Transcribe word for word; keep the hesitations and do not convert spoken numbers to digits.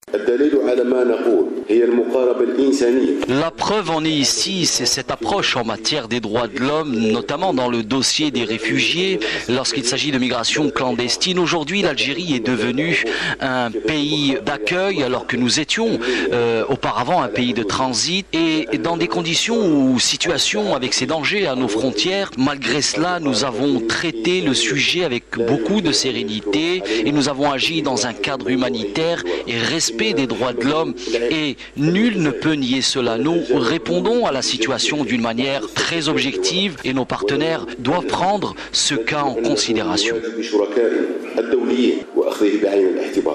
La preuve en est ici, c'est cette approche en matière des droits de l'homme, notamment dans le dossier des réfugiés, lorsqu'il s'agit de migration clandestine. Aujourd'hui, l'Algérie est devenue un pays d'accueil alors que nous étions euh, auparavant un pays de transit, et dans des conditions ou situations avec ces dangers à nos frontières. Malgré cela, nous avons traité le sujet avec beaucoup de sérénité et nous avons agi dans un cadre humanitaire et respect des droits de l'homme, et nul ne peut nier cela. Nous répondons à la situation d'une manière très objective et nos partenaires doivent prendre ce cas en considération.